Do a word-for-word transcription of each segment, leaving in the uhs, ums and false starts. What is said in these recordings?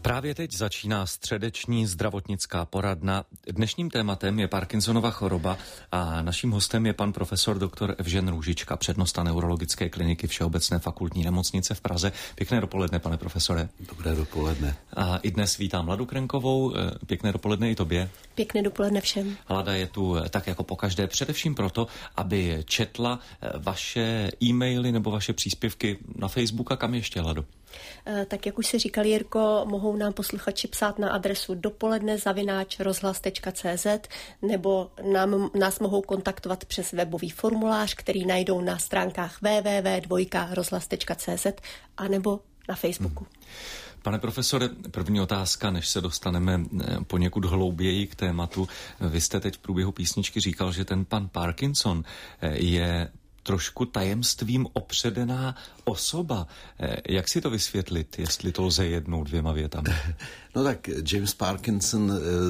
Právě teď začíná středeční zdravotnická poradna. Dnešním tématem je Parkinsonova choroba a naším hostem je pan profesor doktor Evžen Růžička, přednosta neurologické kliniky Všeobecné fakultní nemocnice v Praze. Pěkné dopoledne, pane profesore. Dobré dopoledne. A i dnes vítám Ladu Krenkovou. Pěkné dopoledne i tobě. Pěkné dopoledne všem. Lada je tu tak jako pokaždé, především proto, aby četla vaše e-maily nebo vaše příspěvky na Facebook a kam ještě, Lado? Tak jak už si říkal, Jirko, mohou nám posluchači psát na adresu dopoledne zavináč rozhlas tečka cé zet nebo nám, nás mohou kontaktovat přes webový formulář, který najdou na stránkách w w w tečka rozhlas tečka cé zet a nebo na Facebooku. Hmm. Pane profesore, první otázka, než se dostaneme poněkud hlouběji k tématu. Vy jste teď v průběhu písničky říkal, že ten pan Parkinson je trošku tajemstvím opředená osoba. Jak si to vysvětlit, jestli to lze jednou, dvěma větami? No tak James Parkinson,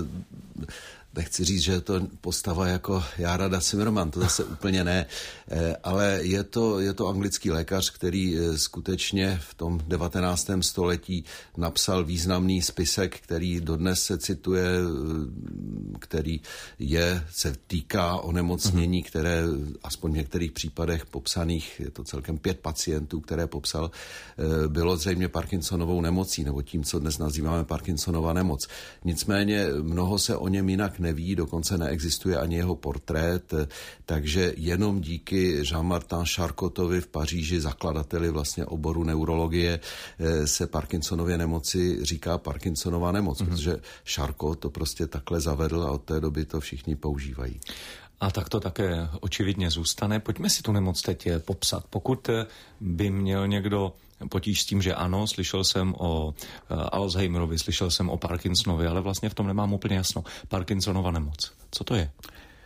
nechci říct, že je to postava jako Jarada Zimmerman, to zase úplně ne, ale je to, je to anglický lékař, který skutečně v tom devatenáctém století napsal významný spisek, který dodnes se cituje, který je, se týká onemocnění, které aspoň v některých případech popsaných, je to celkem pět pacientů, které popsal, bylo zřejmě Parkinsonovou nemocí, nebo tím, co dnes nazýváme Parkinsonova nemoc. Nicméně mnoho se o něm jinak neví, dokonce neexistuje ani jeho portrét, takže jenom díky Jean-Martin Charcotovi v Paříži, zakladateli vlastně oboru neurologie, se Parkinsonově nemoci říká Parkinsonova nemoc, mm-hmm. protože Charcot to prostě takhle zavedl a od té doby to všichni používají. A tak to také očividně zůstane. Pojďme si tu nemoc teď popsat. Pokud by měl někdo potíž s tím, že ano, slyšel jsem o Alzheimerovi, slyšel jsem o Parkinsonovi, ale vlastně v tom nemám úplně jasno. Parkinsonova nemoc. Co to je?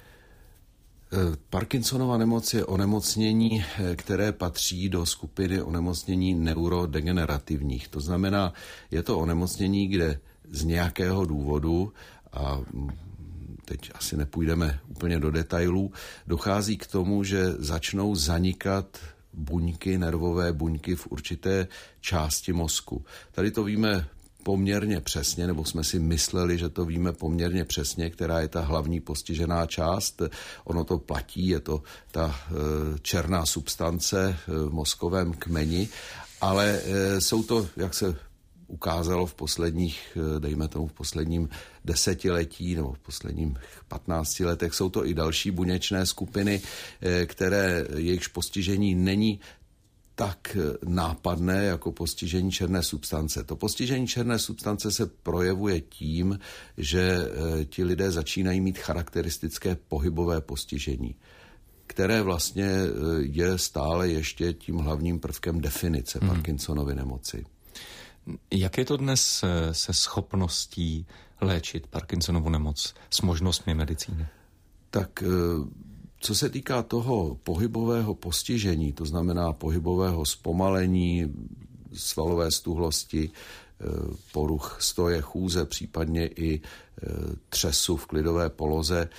Parkinsonova nemoc je onemocnění, které patří do skupiny onemocnění neurodegenerativních. To znamená, je to onemocnění, kde z nějakého důvodu, a teď asi nepůjdeme úplně do detailů, dochází k tomu, že začnou zanikat buňky, nervové buňky v určité části mozku. Tady to víme poměrně přesně, nebo jsme si mysleli, že to víme poměrně přesně, která je ta hlavní postižená část. Ono to platí, je to ta černá substance v mozkovém kmeni, ale jsou to, jak se ukázalo v posledních, dejme tomu v posledním desetiletí nebo v posledním patnácti letech, jsou to i další buněčné skupiny, které jejichž postižení není tak nápadné jako postižení černé substance. To postižení černé substance se projevuje tím, že ti lidé začínají mít charakteristické pohybové postižení, které vlastně je stále ještě tím hlavním prvkem definice hmm. Parkinsonovy nemoci. Jak je to dnes se schopností léčit Parkinsonovu nemoc s možnostmi medicíny? Tak co se týká toho pohybového postižení, to znamená pohybového zpomalení, svalové stuhlosti, poruch stoje, chůze, případně i třesu v klidové poloze,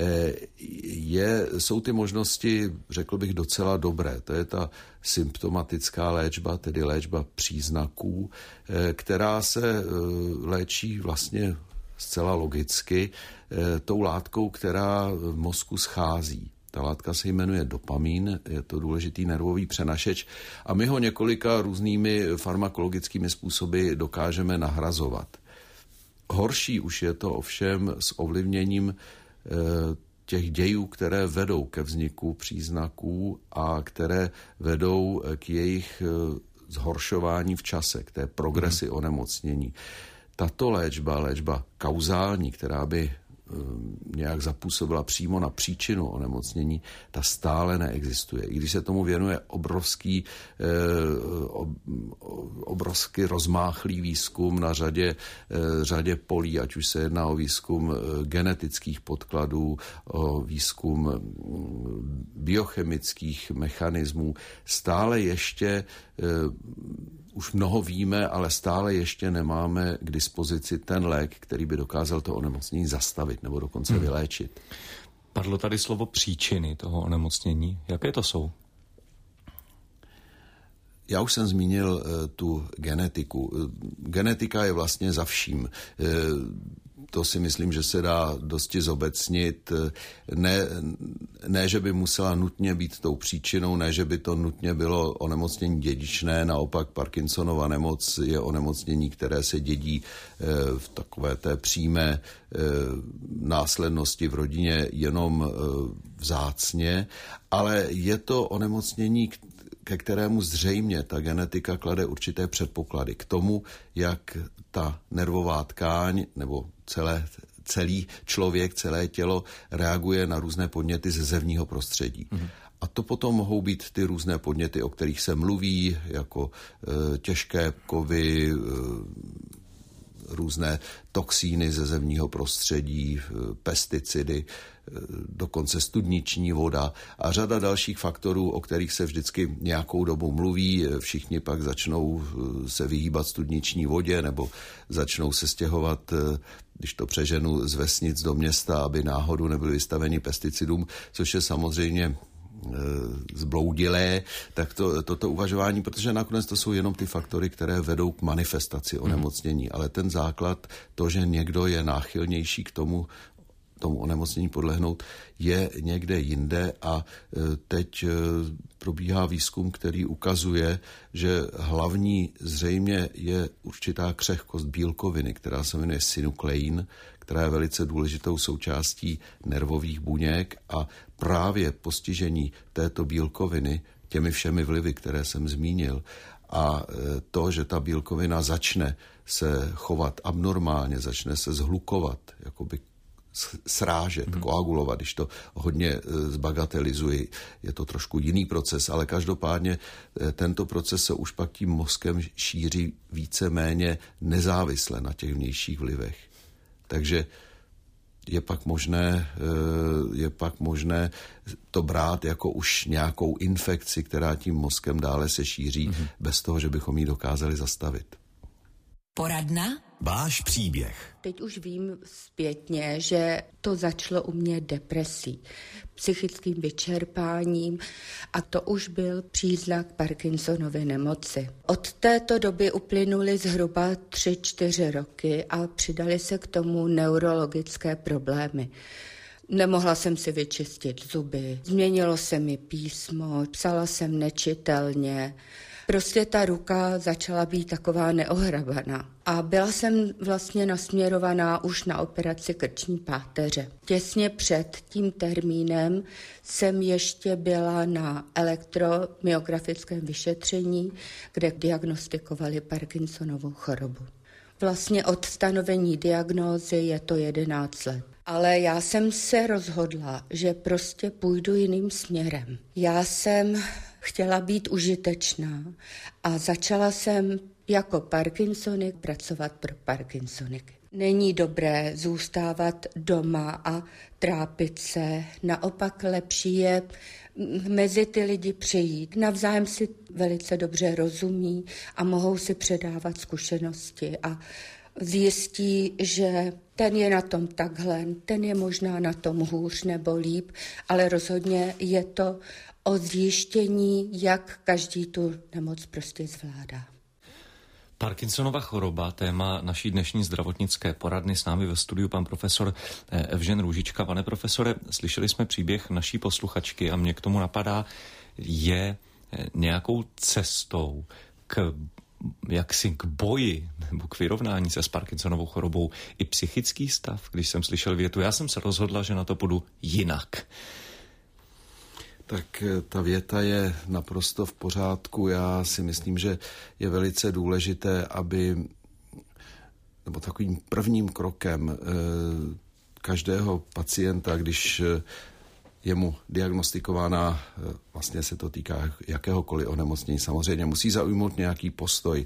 je, jsou ty možnosti, řekl bych, docela dobré. To je ta symptomatická léčba, tedy léčba příznaků, která se léčí vlastně zcela logicky tou látkou, která v mozku schází. Ta látka se jmenuje dopamin, je to důležitý nervový přenašeč a my ho několika různými farmakologickými způsoby dokážeme nahrazovat. Horší už je to ovšem s ovlivněním těch dějů, které vedou ke vzniku příznaků a které vedou k jejich zhoršování v čase, k té progresi hmm. onemocnění. Tato léčba, léčba kauzální, která by nějak zapůsobila přímo na příčinu onemocnění, ta stále neexistuje. I když se tomu věnuje obrovský, obrovský rozmáchlý výzkum na řadě, řadě polí, ať už se jedná o výzkum genetických podkladů, o výzkum biochemických mechanismů, stále ještě už mnoho víme, ale stále ještě nemáme k dispozici ten lék, který by dokázal to onemocnění zastavit nebo dokonce hmm. vyléčit. Padlo tady slovo příčiny toho onemocnění. Jaké to jsou? Já už jsem zmínil tu genetiku. Genetika je vlastně za vším. To si myslím, že se dá dosti zobecnit. Ne, ne, že by musela nutně být tou příčinou, ne, že by to nutně bylo onemocnění dědičné, naopak Parkinsonova nemoc je onemocnění, které se dědí v takové té přímé následnosti v rodině jenom vzácně, ale je to onemocnění, ke kterému zřejmě ta genetika klade určité předpoklady k tomu, jak ta nervová tkáň nebo celé, celý člověk, celé tělo reaguje na různé podněty ze zevního prostředí. Mm-hmm. A to potom mohou být ty různé podněty, o kterých se mluví, jako e, těžké kovy, e, různé toxíny ze zemního prostředí, pesticidy, dokonce studniční voda a řada dalších faktorů, o kterých se vždycky nějakou dobu mluví. Všichni pak začnou se vyhýbat studniční vodě nebo začnou se stěhovat, když to přeženu, z vesnic do města, aby náhodou nebyli vystaveni pesticidům, což je samozřejmě zbloudilé, tak to, toto uvažování, protože nakonec to jsou jenom ty faktory, které vedou k manifestaci onemocnění, ale ten základ, to, že někdo je náchylnější k tomu, tomu onemocnění podlehnout, je někde jinde a teď probíhá výzkum, který ukazuje, že hlavní zřejmě je určitá křehkost bílkoviny, která se jmenuje synuklein, která je velice důležitou součástí nervových buněk a právě postižení této bílkoviny těmi všemi vlivy, které jsem zmínil, a to, že ta bílkovina začne se chovat abnormálně, začne se zhlukovat, jakoby srážet, hmm. koagulovat, když to hodně zbagatelizuji, je to trošku jiný proces, ale každopádně tento proces se už pak tím mozkem šíří víceméně nezávisle na těch vnějších vlivech. Takže je pak možné, je pak možné to brát jako už nějakou infekci, která tím mozkem dále se šíří, mm-hmm. bez toho, že bychom ji dokázali zastavit. Poradna? Váš příběh. Teď už vím zpětně, že to začalo u mě depresí, psychickým vyčerpáním a to už byl příznak Parkinsonovy nemoci. Od této doby uplynuly zhruba tři, čtyři roky a přidaly se k tomu neurologické problémy. Nemohla jsem si vyčistit zuby, změnilo se mi písmo, psala jsem nečitelně. Prostě ta ruka začala být taková neohrabaná. A byla jsem vlastně nasměrovaná už na operaci krční páteře. Těsně před tím termínem jsem ještě byla na elektromyografickém vyšetření, kde diagnostikovali Parkinsonovu chorobu. Vlastně od stanovení diagnózy je to jedenáct let. Ale já jsem se rozhodla, že prostě půjdu jiným směrem. Já jsem chtěla být užitečná a začala jsem jako Parkinsonik pracovat pro Parkinsoniky. Není dobré zůstávat doma a trápit se, naopak lepší je mezi ty lidi přijít. Navzájem si velice dobře rozumí a mohou si předávat zkušenosti a zjistí, že ten je na tom takhle, ten je možná na tom hůř nebo líp, ale rozhodně je to o zjištění, jak každý tu nemoc prostě zvládá. Parkinsonova choroba, téma naší dnešní zdravotnické poradny, s námi ve studiu pan profesor Evžen Růžička. Pane profesore, slyšeli jsme příběh naší posluchačky a mě k tomu napadá, je nějakou cestou k jaksi k boji nebo k vyrovnání se s Parkinsonovou chorobou i psychický stav, když jsem slyšel větu, já jsem se rozhodla, že na to půjdu jinak. Tak ta věta je naprosto v pořádku. Já si myslím, že je velice důležité, aby, nebo takovým prvním krokem každého pacienta, když je mu diagnostikována, vlastně se to týká jakéhokoliv onemocnění, samozřejmě musí zaujmout nějaký postoj.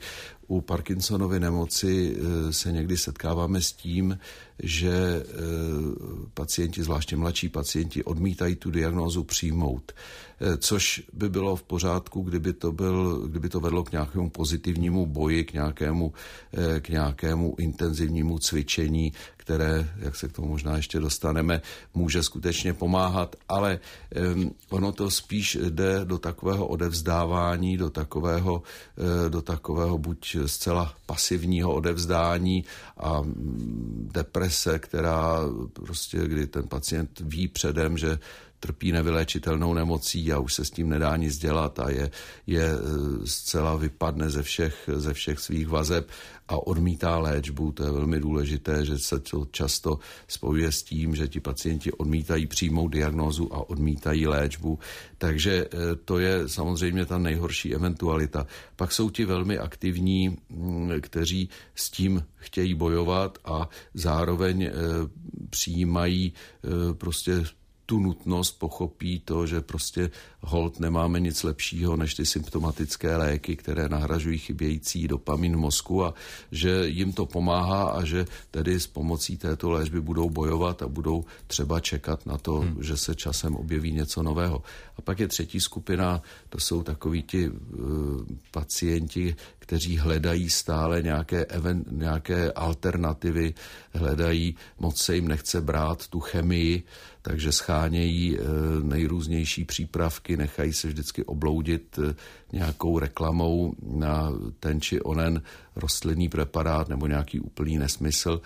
u Parkinsonovy nemoci se někdy setkáváme s tím, že pacienti, zvláště mladší pacienti, odmítají tu diagnózu přijmout, což by bylo v pořádku, kdyby to, byl, kdyby to vedlo k nějakému pozitivnímu boji, k nějakému, k nějakému intenzivnímu cvičení, které, jak se k tomu možná ještě dostaneme, může skutečně pomáhat, ale um, ono to spíš jde do takového odevzdávání, do takového, do takového buď zcela pasivního odevzdání a deprese, která prostě, kdy ten pacient ví předem, že trpí nevyléčitelnou nemocí a už se s tím nedá nic dělat a je, je zcela vypadne ze všech, ze všech svých vazeb a odmítá léčbu. To je velmi důležité, že se to často spojuje s tím, že ti pacienti odmítají přijmout diagnózu a odmítají léčbu. Takže to je samozřejmě ta nejhorší eventualita. Pak jsou ti velmi aktivní, kteří s tím chtějí bojovat a zároveň přijímají prostě tu nutnost, pochopí to, že prostě holt nemáme nic lepšího než ty symptomatické léky, které nahražují chybějící dopamin v mozku a že jim to pomáhá a že tedy s pomocí této léčby budou bojovat a budou třeba čekat na to, hmm. že se časem objeví něco nového. A pak je třetí skupina, to jsou takoví ti uh, pacienti, kteří hledají stále nějaké, event, nějaké alternativy, hledají, moc se jim nechce brát tu chemii, takže schánějí nejrůznější přípravky, nechají se vždycky obloudit nějakou reklamou na ten či onen rostlinný preparát nebo nějaký úplný nesmysl,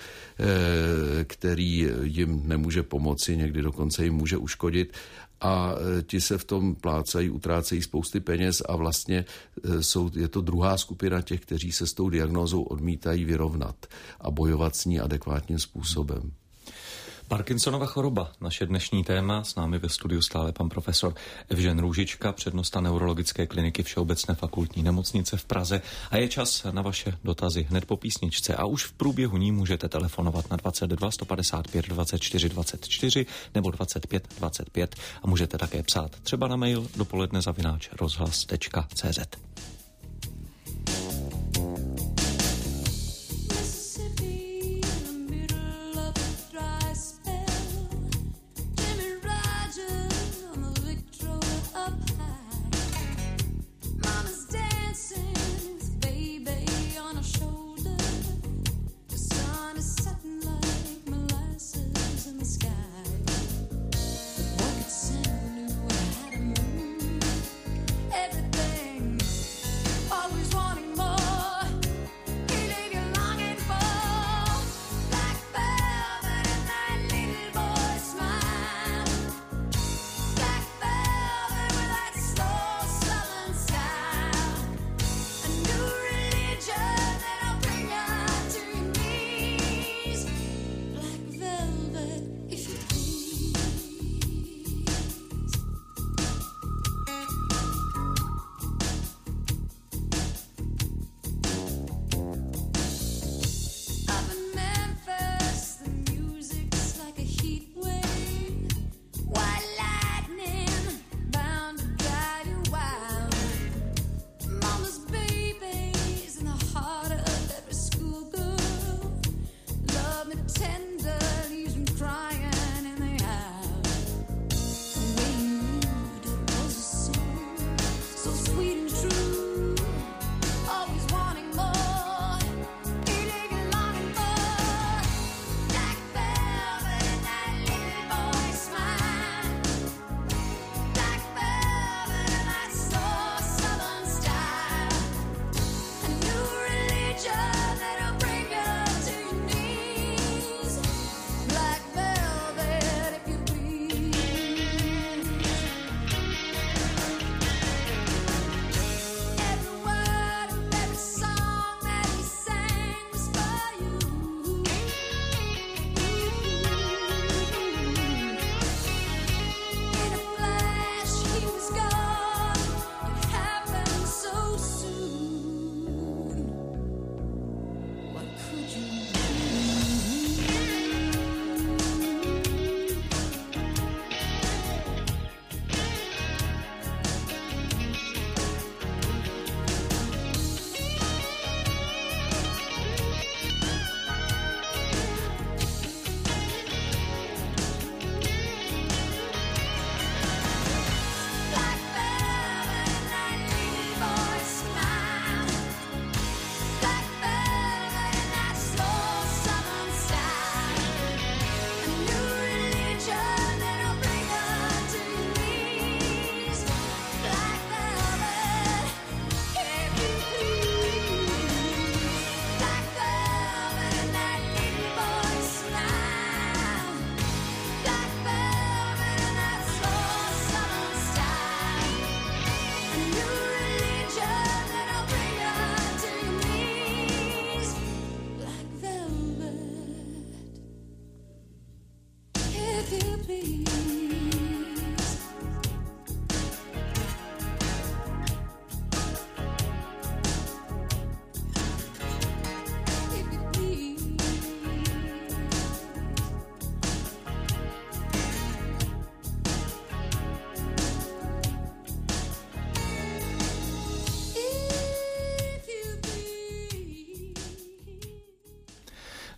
který jim nemůže pomoci, někdy dokonce jim může uškodit. A ti se v tom plácají, utrácejí spousty peněz a vlastně jsou, je to druhá skupina těch, kteří se s tou diagnózou odmítají vyrovnat a bojovat s ní adekvátním způsobem. Parkinsonova choroba, naše dnešní téma, s námi ve studiu stále pan profesor Evžen Růžička, přednosta neurologické kliniky Všeobecné fakultní nemocnice v Praze a je čas na vaše dotazy hned po písničce a už v průběhu ní můžete telefonovat na dvacet dva sto padesát pět dvacet čtyři dvacet čtyři nebo dvacet pět dvacet pět a můžete také psát třeba na mail dopoledne zavináč rozhlas tečka cé zet. Everything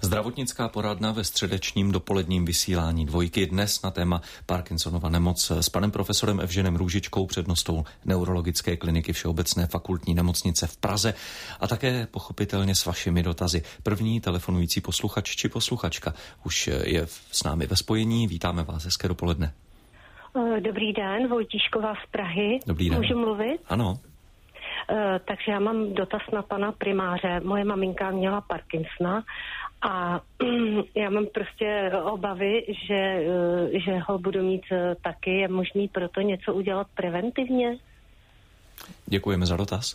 Zdravotnická poradna ve středečním dopoledním vysílání Dvojky dnes na téma Parkinsonova nemoc s panem profesorem Evženem Růžičkou, přednostou neurologické kliniky Všeobecné fakultní nemocnice v Praze a také pochopitelně s vašimi dotazy. První telefonující posluchač či posluchačka už je s námi ve spojení. Vítáme vás, hezké dopoledne. Dobrý den, Vojtíšková z Prahy. Dobrý den. Můžu mluvit? Ano. Takže já mám dotaz na pana primáře. Moje maminka měla Parkinsona a já mám prostě obavy, že, že ho budu mít taky. Je možný proto něco udělat preventivně? Děkujeme za dotaz.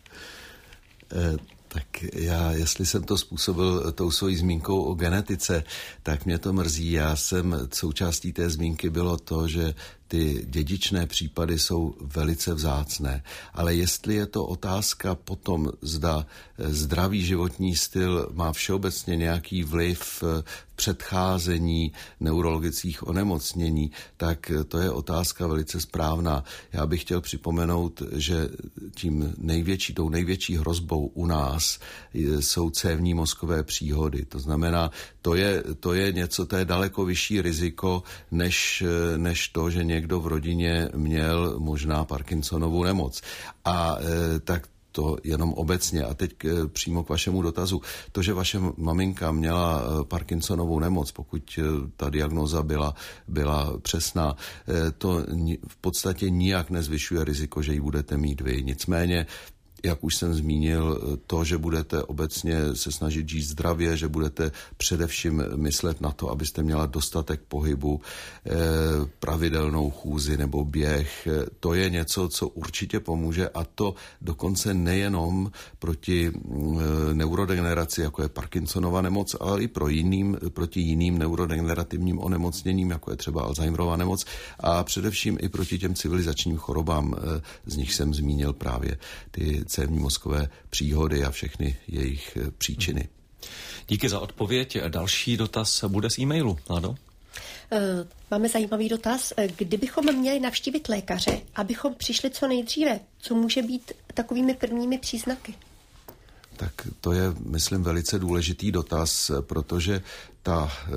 Eh, tak já, jestli jsem to způsobil tou svojí zmínkou o genetice, tak mě to mrzí. Já jsem, součástí té zmínky bylo to, že ty dědičné případy jsou velice vzácné. Ale jestli je to otázka potom, zda zdravý životní styl má všeobecně nějaký vliv v předcházení neurologických onemocnění, tak to je otázka velice správná. Já bych chtěl připomenout, že tím největší, tou největší hrozbou u nás jsou cévní mozkové příhody. To znamená, to je, to je něco, to je daleko vyšší riziko, než, než to, že někdo v rodině měl možná Parkinsonovu nemoc. A e, tak to jenom obecně. A teď k, přímo k vašemu dotazu. To, že vaše maminka měla Parkinsonovu nemoc, pokud ta diagnóza byla, byla přesná, to v podstatě nijak nezvyšuje riziko, že ji budete mít vy. Nicméně, jak už jsem zmínil, to, že budete obecně se snažit žít zdravě, že budete především myslet na to, abyste měla dostatek pohybu, pravidelnou chůzi nebo běh, to je něco, co určitě pomůže, a to dokonce nejenom proti neurodegeneraci, jako je Parkinsonova nemoc, ale i pro jiným, proti jiným neurodegenerativním onemocněním, jako je třeba Alzheimerova nemoc, a především i proti těm civilizačním chorobám, z nich jsem zmínil právě ty cévní mozkové příhody a všechny jejich příčiny. Díky za odpověď. Další dotaz bude z e-mailu. Ládo? Máme zajímavý dotaz. Kdybychom měli navštívit lékaře, abychom přišli co nejdříve, co může být takovými prvními příznaky? Tak to je, myslím, velice důležitý dotaz, protože ta e,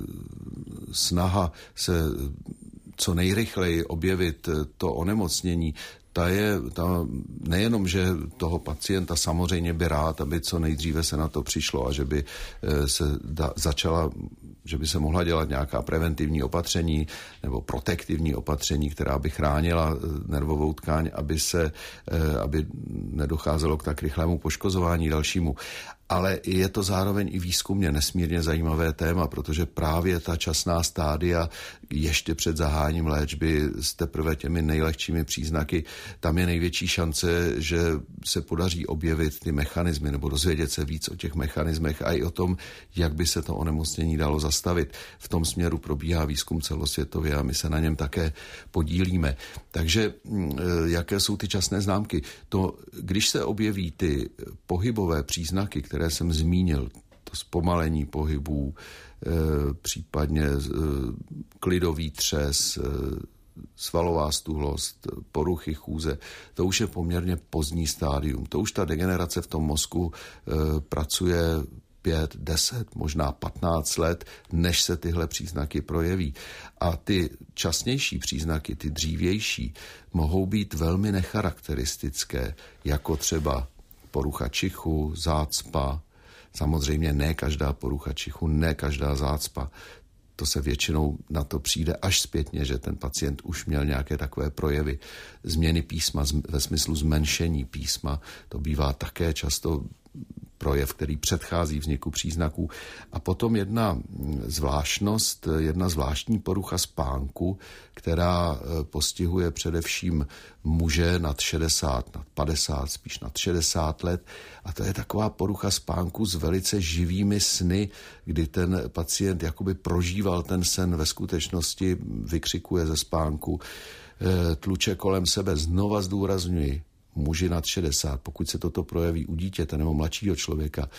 snaha se co nejrychleji objevit to onemocnění, ta je ta, nejenom, že toho pacienta samozřejmě by rád, aby co nejdříve se na to přišlo a že by se da, začala, že by se mohla dělat nějaká preventivní opatření nebo protektivní opatření, která by chránila nervovou tkáň, aby se, aby nedocházelo k tak rychlému poškozování dalšímu. Ale je to zároveň i výzkumně nesmírně zajímavé téma, protože právě ta časná stádia ještě před zahájením léčby s teprve těmi nejlehčími příznaky, tam je největší šance, že se podaří objevit ty mechanismy nebo dozvědět se víc o těch mechanismech a i o tom, jak by se to onemocnění dalo zastavit. V tom směru probíhá výzkum celosvětově a my se na něm také podílíme. Takže jaké jsou ty časné známky? To, když se objeví ty pohybové příznaky, které jsem zmínil, to zpomalení pohybů, e, případně e, klidový třes, e, svalová stuhlost, poruchy chůze, to už je poměrně pozdní stádium. To už ta degenerace v tom mozku e, pracuje pět, deset, možná patnáct let, než se tyhle příznaky projeví. A ty časnější příznaky, ty dřívější, mohou být velmi necharakteristické, jako třeba porucha čichu, zácpa. Samozřejmě ne každá porucha čichu, ne každá zácpa. To se většinou na to přijde až zpětně, že ten pacient už měl nějaké takové projevy. Změny písma ve smyslu zmenšení písma, to bývá také často projev, který předchází vzniku příznaků. A potom jedna zvláštnost, jedna zvláštní porucha spánku, která postihuje především muže nad šedesát, nad padesát, spíš nad šedesát let. A to je taková porucha spánku s velice živými sny, kdy ten pacient jakoby prožíval ten sen ve skutečnosti, vykřikuje ze spánku, tluče kolem sebe. Znova zdůrazňuji, muži nad šedesát, pokud se toto projeví u dítěte nebo mladšího člověka,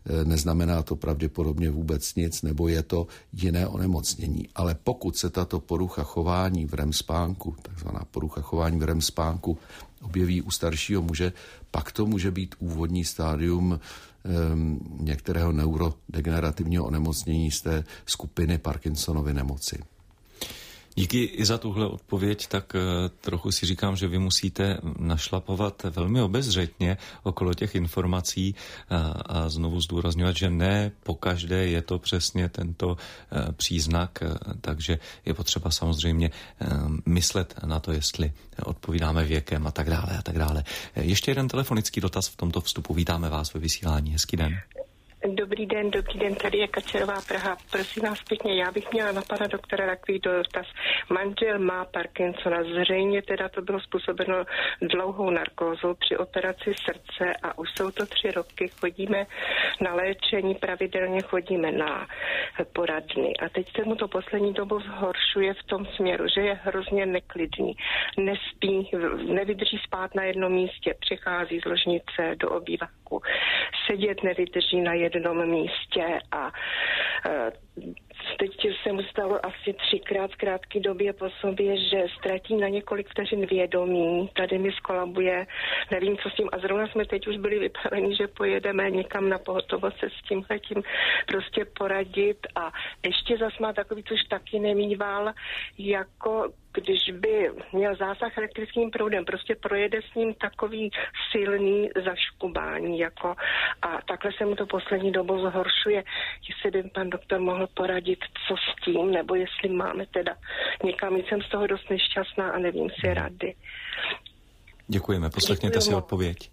neznamená to pravděpodobně vůbec nic, nebo je to jiné onemocnění. Ale pokud se tato porucha chování v R E M spánku, takzvaná porucha chování v R E M spánku, objeví u staršího muže, pak to může být úvodní stádium um, některého neurodegenerativního onemocnění z té skupiny Parkinsonovy nemoci. Díky i za tuhle odpověď, tak trochu si říkám, že vy musíte našlapovat velmi obezřetně okolo těch informací a, a znovu zdůrazňovat, že ne pokaždé je to přesně tento příznak, takže je potřeba samozřejmě myslet na to, jestli odpovídáme věkem a tak dále a tak dále. Ještě jeden telefonický dotaz v tomto vstupu. Vítáme vás ve vysílání. Hezký den. Dobrý den, dobrý den, tady je Kačerová Praha. Prosím vás pěkně, já bych měla na pana doktora takový dotaz. Manžel má Parkinsona, zřejmě teda to bylo způsobeno dlouhou narkózou při operaci srdce a už jsou to tři roky, chodíme na léčení, pravidelně chodíme na poradny a teď se mu to poslední dobou zhoršuje v tom směru, že je hrozně neklidný, nespí, nevydrží spát na jednom místě, přichází z ložnice do obýváku, sedět nevydrží na jednom místě a e, teď se mu stalo asi třikrát v krátké době po sobě, že ztratí na několik vteřin vědomí, tady mi skolabuje, nevím co s tím a zrovna jsme teď už byli vypraveni, že pojedeme někam na pohotovost se s tímhletím prostě poradit a ještě zas má takový, což taky nemýval, jako když by měl zásah elektrickým proudem, prostě projede s ním takový silný zaškubání, jako a takhle se mu to poslední dobou zhoršuje. Jestli by pan doktor mohl poradit, co s tím, nebo jestli máme teda někam, jsem z toho dost nešťastná a nevím si rady. Děkujeme, poslechněte si odpověď.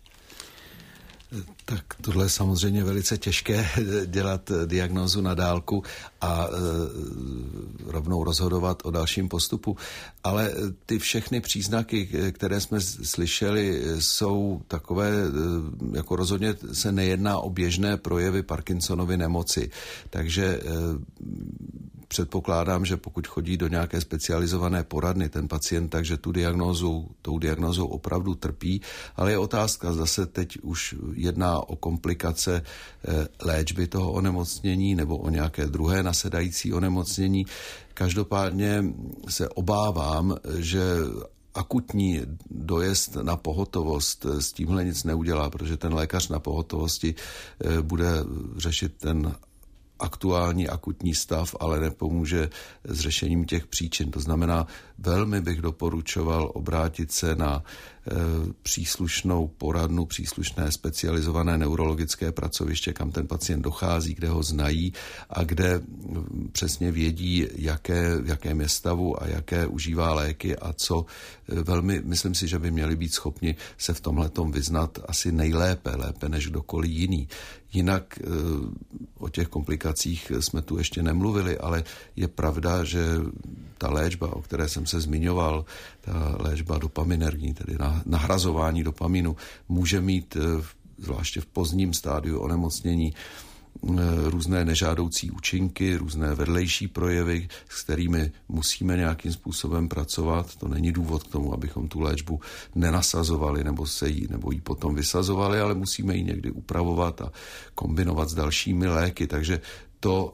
Tak tohle je samozřejmě velice těžké dělat diagnózu na dálku a e, rovnou rozhodovat o dalším postupu, ale ty všechny příznaky, které jsme slyšeli, jsou takové, jako rozhodně se nejedná o běžné projevy Parkinsonovy nemoci, takže e, předpokládám, že pokud chodí do nějaké specializované poradny ten pacient, takže tu diagnózu, tou diagnózou opravdu trpí, ale je otázka, zase teď už jedná o komplikace léčby toho onemocnění nebo o nějaké druhé nasedající onemocnění. Každopádně se obávám, že akutní dojezd na pohotovost s tímhle nic neudělá, protože ten lékař na pohotovosti bude řešit ten aktuální akutní stav, ale nepomůže s řešením těch příčin. To znamená, velmi bych doporučoval obrátit se na e, příslušnou poradnu, příslušné specializované neurologické pracoviště, kam ten pacient dochází, kde ho znají a kde přesně vědí, jaké, v jakém je stavu a jaké užívá léky a co. E, velmi, myslím si, že by měli být schopni se v tomhletom vyznat asi nejlépe, lépe než kdokoliv jiný. Jinak e, o těch komplikacích jsme tu ještě nemluvili, ale je pravda, že ta léčba, o které jsem se zmiňoval, ta léčba dopaminergní, tedy nahrazování dopaminu, může mít zvláště v pozdním stádiu onemocnění různé nežádoucí účinky, různé vedlejší projevy, s kterými musíme nějakým způsobem pracovat. To není důvod k tomu, abychom tu léčbu nenasazovali nebo se jí, nebo jí potom vysazovali, ale musíme ji někdy upravovat a kombinovat s dalšími léky. Takže to,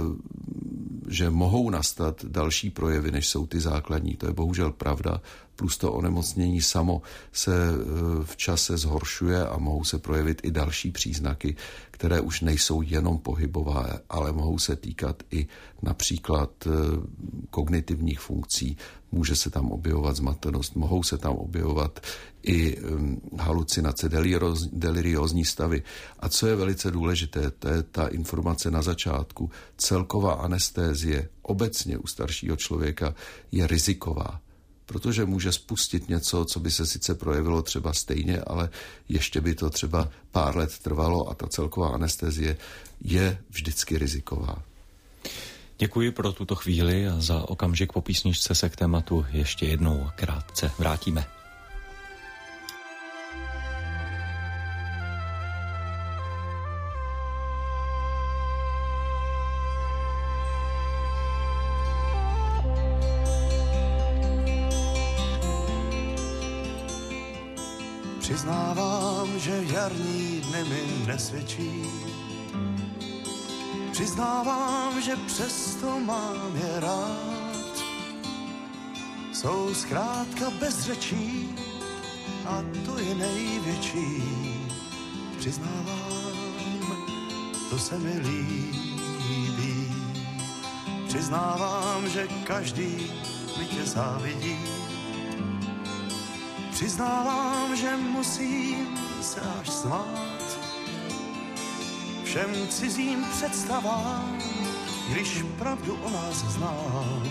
že mohou nastat další projevy, než jsou ty základní, to je bohužel pravda, plus to onemocnění samo se v čase zhoršuje a mohou se projevit i další příznaky, které už nejsou jenom pohybové, ale mohou se týkat i například kognitivních funkcí. Může se tam objevovat zmatenost, mohou se tam objevovat i halucinace, deliriózní stavy. A co je velice důležité, to je ta informace na začátku. Celková anestézie obecně u staršího člověka je riziková, protože může spustit něco, co by se sice projevilo třeba stejně, ale ještě by to třeba pár let trvalo a ta celková anestézie je vždycky riziková. Děkuji pro tuto chvíli a za okamžik po písničce se k tématu ještě jednou krátce vrátíme. Přiznávám, že jarní dny mi nesvědčí, Přiznávám, že přesto mám je rád. Jsou zkrátka bez řečí a to je největší. Přiznávám, to se mi líbí. Přiznávám, že každý mi tě závidí. Přiznávám, že musím se až smát všem cizím představám, když pravdu o nás znám.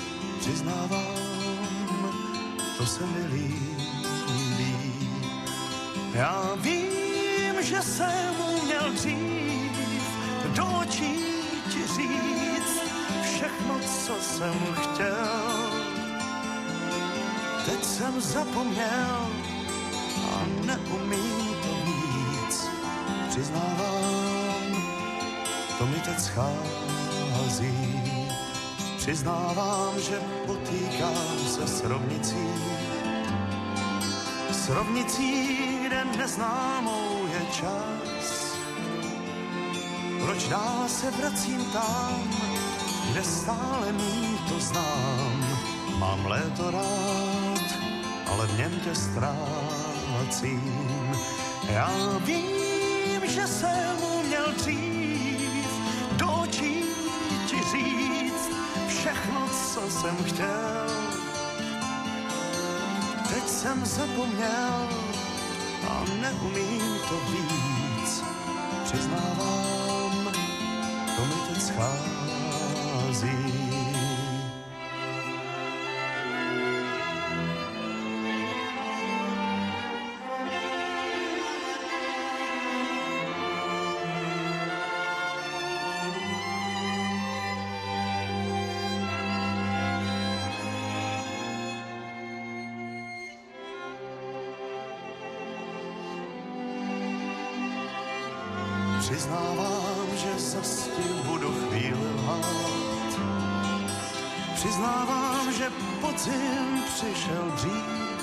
Přiznávám, to se mi líbí. Já vím, že jsem uměl dřív do očí ti říct všechno, co jsem chtěl. Teď jsem zapomněl a neumím to víc. Přiznávám, to mi teď schází. Přiznávám, že potýkám se s rovnicí. S rovnicí, kde neznámou je čas. Proč dál se vracím tam, kde stále mýto znám. Mám léto rád, ale v něm tě ztrácím. Já vím, že jsem uměl dřív do očí ti říct všechno, co jsem chtěl. Teď jsem zapomněl a neumím to víc. Přiznávám, to mi teď schází. Přiznávám, že zas ti budu chvíli lhát. Přiznávám, že podzim přišel dřív.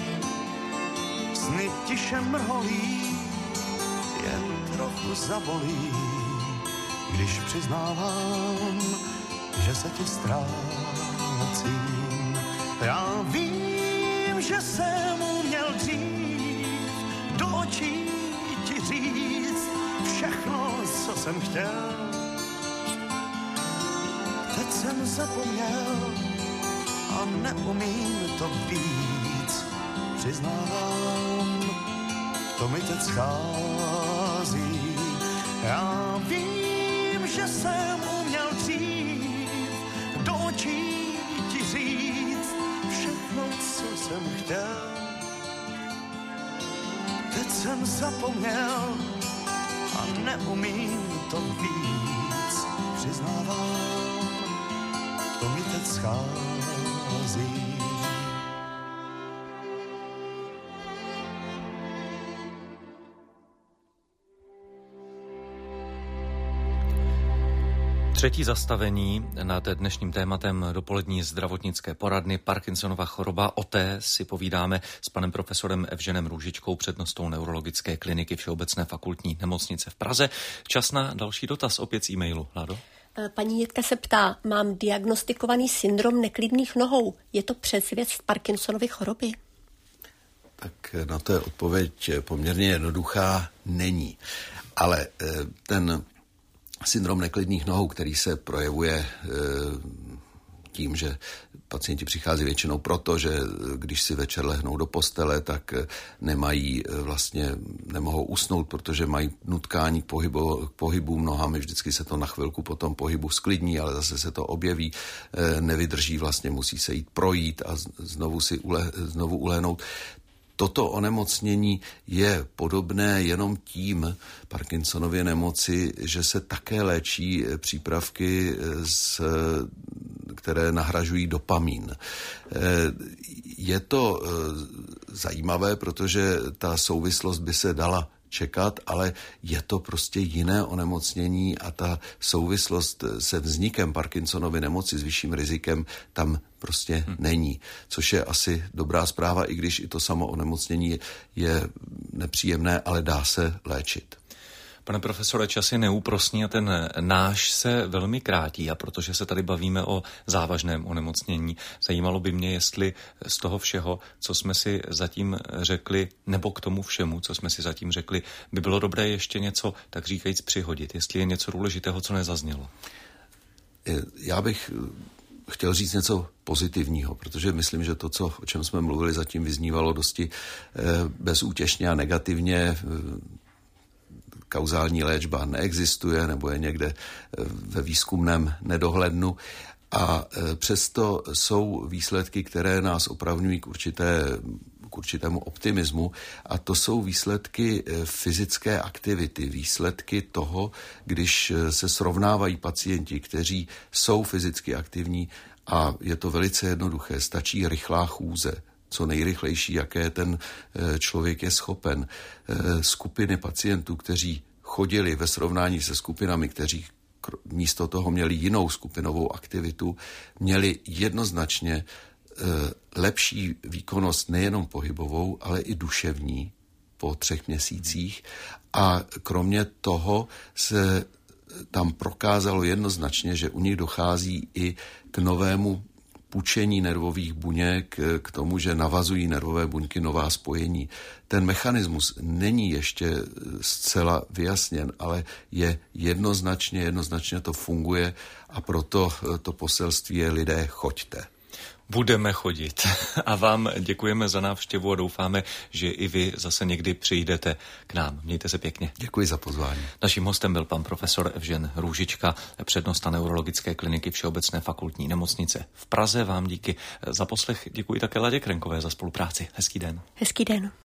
Sny tiše mrholí, jen trochu zabolí. Když přiznávám, že se ti ztrácím. Já vím, že jsem uměl dřív do očí ti říct všechno, co jsem chtěl. Teď jsem zapomněl a neumím to víc. Přiznávám, to mi teď schází. Já vím, že jsem uměl dřív do očí ti říct všechno, co jsem chtěl. Teď jsem zapomněl a neumím to víc. Přiznávám, to mi teď schází. Třetí zastavení nad dnešním tématem dopolední zdravotnické poradny Parkinsonova choroba. O té si povídáme s panem profesorem Evženem Růžičkou, přednostou neurologické kliniky Všeobecné fakultní nemocnice v Praze. Čas na další dotaz, opět z e-mailu. Ládo? Paní Jitka se ptá, mám diagnostikovaný syndrom neklidných nohou. Je to předzvěst Parkinsonovy choroby? Tak na to je odpověď poměrně jednoduchá, není. Ale ten syndrom neklidných nohou, který se projevuje tím, že pacienti přichází většinou proto, že když si večer lehnou do postele, tak nemají vlastně, nemohou usnout, protože mají nutkání k pohybu, k pohybům nohami, vždycky se to na chvilku po tom pohybu sklidní, ale zase se to objeví, nevydrží vlastně, musí se jít projít a znovu si ule, znovu ulehnout. Toto onemocnění je podobné jenom tím Parkinsonově nemoci, že se také léčí přípravky, z, které nahražují dopamin. Je to zajímavé, protože ta souvislost by se dala čekat, ale je to prostě jiné onemocnění a ta souvislost se vznikem Parkinsonovy nemoci s vyšším rizikem tam prostě hmm. není, což je asi dobrá zpráva, i když i to samo onemocnění je nepříjemné, ale dá se léčit. Pane profesore, čas je neúprosný a ten náš se velmi krátí, a protože se tady bavíme o závažném onemocnění, zajímalo by mě, jestli z toho všeho, co jsme si zatím řekli, nebo k tomu všemu, co jsme si zatím řekli, by bylo dobré ještě něco, tak říkajíc, přihodit, jestli je něco důležitého, co nezaznělo. Já bych chtěl říct něco pozitivního, protože myslím, že to, co, o čem jsme mluvili, zatím vyznívalo dosti bezútěšně a negativně. Kauzální léčba neexistuje nebo je někde ve výzkumném nedohlednu. A přesto jsou výsledky, které nás opravňují k, určité, k určitému optimismu, a to jsou výsledky fyzické aktivity, výsledky toho, když se srovnávají pacienti, kteří jsou fyzicky aktivní, a je to velice jednoduché, stačí rychlá chůze, co nejrychlejší, jaké ten člověk je schopen. Skupiny pacientů, kteří chodili ve srovnání se skupinami, kteří místo toho měli jinou skupinovou aktivitu, měli jednoznačně lepší výkonnost nejenom pohybovou, ale i duševní po třech měsících. A kromě toho se tam prokázalo jednoznačně, že u nich dochází i k novému pučení nervových buněk, k tomu, že navazují nervové buňky nová spojení. Ten mechanismus není ještě zcela vyjasněn, ale je jednoznačně, jednoznačně to funguje, a proto to poselství je: lidé, choďte. Budeme chodit. A vám děkujeme za návštěvu a doufáme, že i vy zase někdy přijdete k nám. Mějte se pěkně. Děkuji za pozvání. Naším hostem byl pan profesor Evžen Růžička, přednosta neurologické kliniky Všeobecné fakultní nemocnice v Praze. Vám díky za poslech, děkuji také Ladě Krenkové za spolupráci. Hezký den. Hezký den.